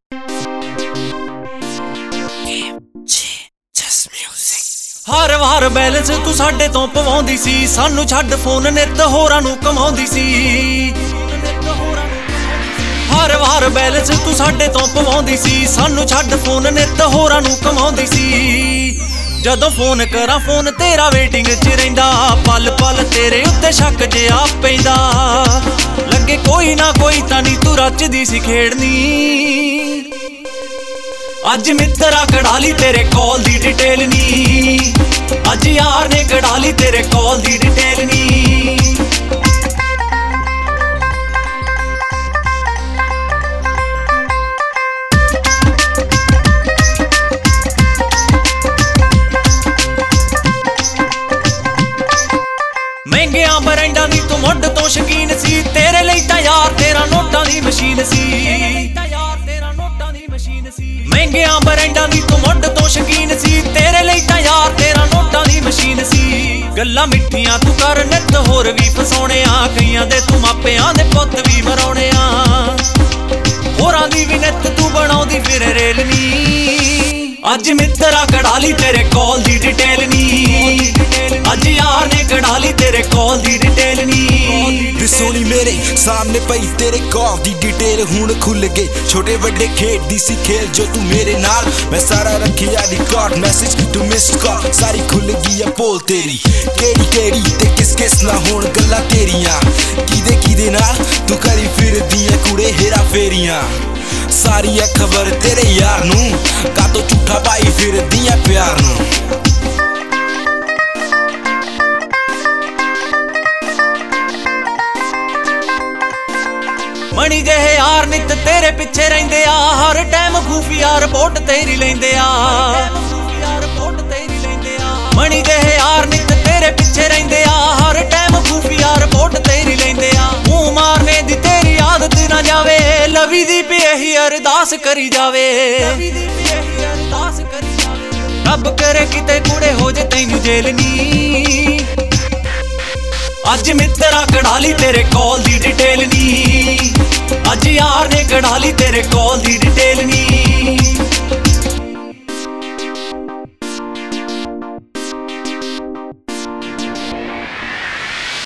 ਹਰ ਵਾਰ balance ਤੂੰ ਸਾਡੇ ਤੋਂ ਪਵਾਉਂਦੀ ਸੀ, ਸਾਨੂੰ ਛੱਡ ਫੋਨ ਨਿੱਤ ਹੋਰਾਂ ਨੂੰ ਕਮਾਉਂਦੀ ਸੀ। ਹਰ ਵਾਰ ਬੈਲੈਂਸ ਤੂੰ ਸਾਡੇ ਤੋਂ ਪਵਾਉਂਦੀ ਸੀ, ਸਾਨੂੰ ਛੱਡ ਫੋਨ ਨਿੱਤ ਹੋਰਾਂ ਨੂੰ ਕਮਾਉਂਦੀ ਸੀ। ਜਦੋਂ ਫੋਨ ਕਰਾਂ ਫੋਨ ਤੇਰਾ ਵੇਟਿੰਗ 'ਚ ਰਹਿੰਦਾ, ਪਲ ਪਲ ਤੇਰੇ ਉੱਤੇ ਸ਼ੱਕ ਜਿਹਾ ਪੈਂਦਾ। ਲੱਗੇ ਕੋਈ ਨਾ ਕੋਈ ਤਾਂ ਨੀ ਤੂੰ ਰਚਦੀ ਸੀ ਖੇਡਣੀ। ਅੱਜ ਮਿੱਤਰਾ ਕਢਾ ਲਈ ਤੇਰੇ ਕਾਲ ਦੀ ਡਿਟੇਲ ਨੀ, ਅੱਜ ਯਾਰ ਨੇ ਕਢਾ ਲਈ ਤੇਰੇ ਕਾਲ ਦੀ ਡਿਟੇਲ ਨੀ। ਮਹਿੰਗਿਆਂ ਬਰੈਂਡਾਂ ਦੀ ਤੂੰ ਮੁੱਢ ਤੋਂ ਸ਼ੌਕੀਨ ਸੀ, ਤੇਰੇ ਲਈ ਤਾਂ ਯਾਰ ਤੇਰਾ ਨੋਟਾਂ ਦੀ ਮਸ਼ੀਨ ਸੀ। ਮਹਿੰਗਿਆਂ ਬਰੈਂਡਾਂ ਦੀ ਤੂੰ ਮੁੱਢ ਤੋਂ ਸ਼ੌਕੀਨ ਸੀ, ਤੇਰੇ ਲਈ ਤਾਂ ਯਾਰ ਤੇਰਾ ਨੋਟਾਂ ਦੀ ਮਸ਼ੀਨ ਸੀ। ਗੱਲਾਂ ਮਿੱਠੀਆਂ ਤੂੰ ਕਰ ਨਿੱਤ ਹੋਰ ਵੀ ਫਸਾਉਣਿਆ, ਕਈਆਂ ਦੇ ਤੂੰ ਮਾਪਿਆਂ ਦੇ ਪੁੱਤ ਵੀ ਮਰਾਉਣਿਆ। ਹੋਰਾਂ ਦੀ ਵੀ ਨਿੱਤ ਤੂੰ ਬਣਾਉਂਦੀ ਫਿਰ ਰੇਲ ਨੀ। ਅੱਜ ਮਿੱਤਰਾ ਕਢਾ ਲਈ ਤੇਰੇ ਕਾਲ ਦੀ ਡਿਟੇਲ ਨੀ, ਅੱਜ ਯਾਰ ਨੇ ਕਢਾ ਲਈ ਤੇਰੇ ਕਾਲ ਦੀ ਡਿਟੇਲ ਨੀ। ਸੋਨੀ ਮੇਰੇ ਸਾਹਮਣੇ ਪਈ ਤੇਰੇ ਕਾਲ ਦੀ ਡਿਟੇਲ ਹੁਣ ਖੁੱਲ ਗਏ। ਛੋਟੇ ਵੱਡੇ ਖੇਡਦੀ ਸੀ ਖੇਲ ਜੋ ਤੂੰ ਮੇਰੇ ਨਾਲ, ਮੈਂ ਸਾਰਾ ਰੱਖਿਆ record message to miss call. ਸਾਰੀ ਖੁੱਲ ਗਈ ਆ ਪੋਲ ਤੇਰੀ, ਕਿਹੜੀ ਕਿਹੜੀ ਤੇ ਕਿਸ ਕਿਸ ਨਾਲ ਹੋਣ ਗੱਲਾਂ ਤੇਰੀਆਂ। ਕਿਹਦੇ ਨਾਲ ਤੂੰ ਕਰੀ ਫਿਰਦੀਆਂ ਕੁੜੇ ਹੇਰਾ ਫੇਰੀਆਂ। ਸਾਰੀ ਆ ਖਬਰ ਤੇਰੇ ਯਾਰ ਨੂੰ, ਕਾਤੋਂ ਝੂਠਾ ਪਾਈ ਫਿਰਦੀਆਂ ਪਿਆਰ ਨੂੰ। ਮਣੀ ਜਿਹੇ ਯਾਰ ਨਿੱਤ ਤੇਰੇ ਪਿੱਛੇ ਰਹਿੰਦੇ ਆ, ਹਰ ਟਾਈਮ ਖੂਫੀਆ ਰਿਪੋਰਟ ਤੇਰੀ ਲੈਂਦੇ ਆ। ਮਣੀ ਜਿਹੇ ਯਾਰ ਨਿੱਤ ਤੇਰੇ ਪਿੱਛੇ ਰਹਿੰਦੇ ਆ, ਹਰ ਟਾਈਮ ਖੂਫੀਆ ਰਿਪੋਰਟ ਤੇਰੀ ਲੈਂਦੇ ਆ। ਮੂੰਹ ਮਾਰਨੇ ਦੀ ਤੇਰੀ ਆਦਤ ਨਾ ਜਾਵੇ, ਲਵੀ ਦੀ ਵੀ ਇਹੀ ਅਰਦਾਸ ਕਰੀ ਜਾਵੇ। ਰੱਬ ਕਰੇ ਕਿਤੇ ਕੁੜੇ ਹੋ ਜੇ ਤੈਨੂੰ ਜੇਲ ਨੀ। ਅੱਜ ਮਿੱਤਰਾ ਕਢਾ ਲਈ ਤੇਰੇ ਕਾਲ ਦੀ ਡਿਟੇਲ ਨੀ, ਅੱਜ ਯਾਰ ਨੇ ਕਢਾ ਲਈ ਤੇਰੇ ਕਾਲ ਦੀ ਡਿਟੇਲ ਨੀ।